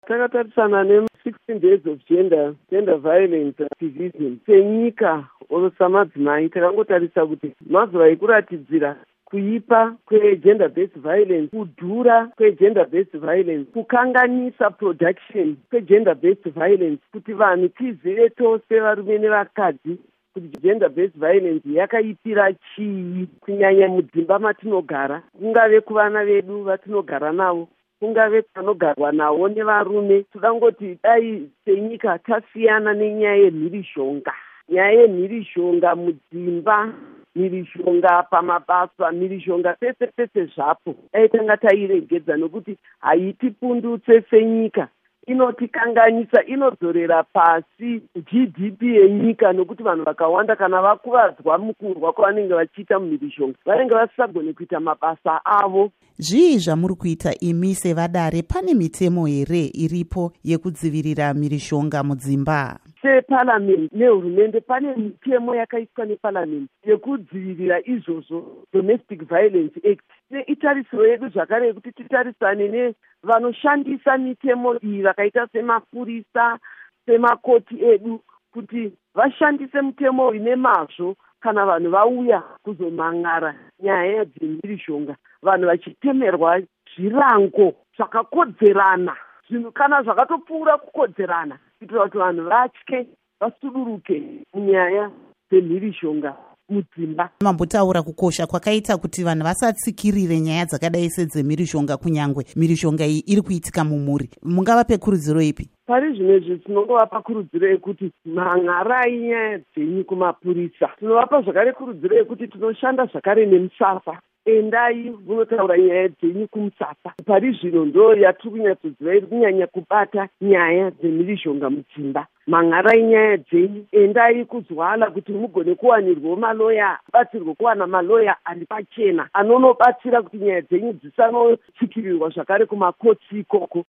Takatarisana ne16 days of gender violence activism senyika oro samadzimai takangotarisa kuti mazuva ekuratidzira kuipa kwegender based violence, kudhura kwegender based violence, kukanganisa production kwegender based violence, kuti vanhu tizive tose varume nevakadzi kuti gender based violence yakaipira chii, kunyanya mudzimba matinogara, kungave kuvana vedu vatinogara navo, kungave panogarwa nawo nevarume. Tudangoti dai senyika tasiyana nenyaya yemhirishonga, nyaya yemhirishonga mudzimba, mhirishonga pamabasa, mhirishonga pese pese zvapo dai tanga tairegedza, nokuti haitipundutse senyika, inotikanganisa, inodzorera pasi GDP yenyika, nokuti vanhu vakawanda kana vakuvadzwa mukurwa kwavanenge vachiita mumhirishonga vanenge vasisagone kuita mabasa avo. Zvii zvamuri kuita imi sevadare? Pane mitemo here iripo yekudzivirira mhirishonga mudzimba? Separamende nehurumende pane mitemo yakaiswa neparamende yekudzivirira izvozvo, Domestic Violence Act. Itarisiro yedu zvakare yekuti titarisane nevanoshandisa mitemo iyi vakaita semapurisa, semakoti edu, kuti vashandise mutemo uyu nemazvo kana vanhu vauya kuzomhan'ara nyaya dzemhirishonga, vanhu vachitemerwa zvirango zvakakodzerana, zvinhu kana zvakatopfuura kukodzerana, kuitira kuti vanhu vatye, vasuduruke munyaya dzemhirishonga mudzimba. Mambotaura kukosha kwakaita kuti vanhu vasatsikirire nyaya dzakadai sedzemhirishonga, kunyangwe mhirishonga iyi iri kuitika mumhuri. Mungavape kurudziro ipi? Pari zvinezvi tinongovapa kurudziro yekuti mhan'arai nyaya dzenyu kumapurisa. Tinovapa zvakare kurudziro yekuti tinoshanda zvakare nemusasa. Endai munotaura nyaya dzenyu kumusasa. Pari zvino ndo yatiri kunyatsoziva iri kunyanya kubata nyaya dzemhirishonga mudzimba. Mhan'arai nyaya dzenyu, endai kuzwala kuti mugone kuwanirwa maloya, batsirwe kuwana maloya ari pachena anonobatsira kuti nyaya dzenyu dzisanotsikirirwa zvakare kumakotsi ikoko.